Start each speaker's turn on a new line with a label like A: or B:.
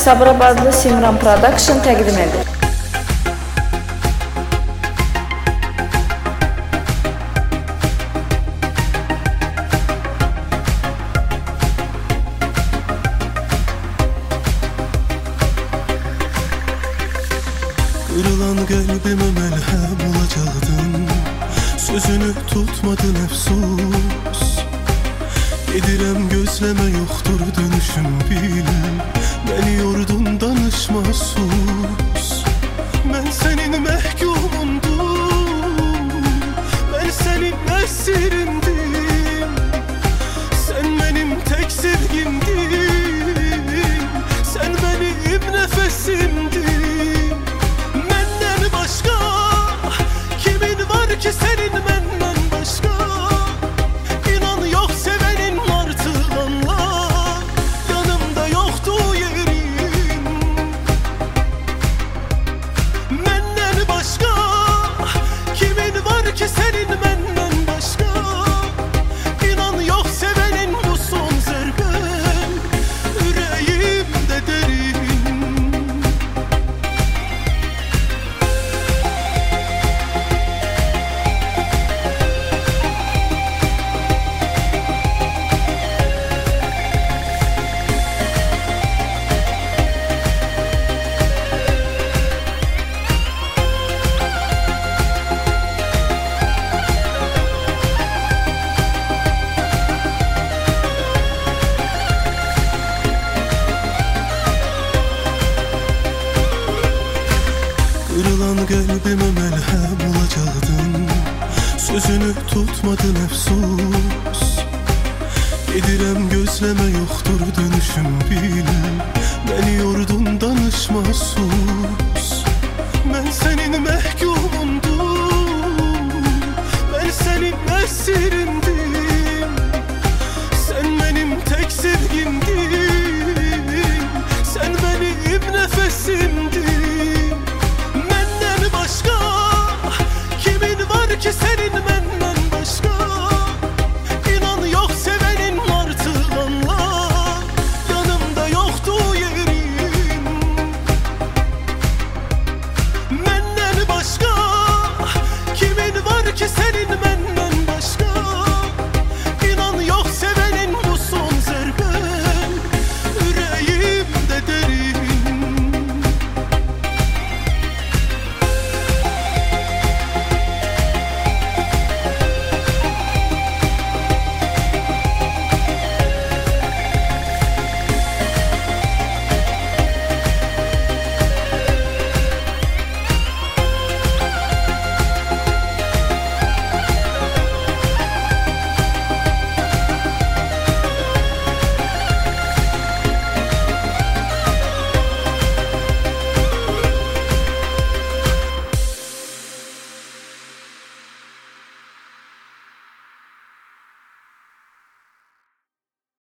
A: Sabirabadlı Simran Production təqdim edir.
B: Kırılan kalbime melhem olacaktın, sözünü tutmadın efsus. Yedirem gözleme yoktur dönüşüm bil, beni yordun danışma sus. Ben senin mehkumundum, ben senin esirindim. Sen benim tek sevgimdin, sen benim nefesimdin. Ki senin benden başka, inan yok sevenin artık anla, yanımda yoktu yerin. Benden başka kimin var ki senin benden başka, inan yok sevenin bu son zerben yüreğimde derin. Kırılan kalbime melhem olacaktın, sözünü tutmadın efsus. Yedirem gözleme yoktur dönüşüm bil, beni yordun danışma sus. Ben senin mehkumundum, ben senin esirin.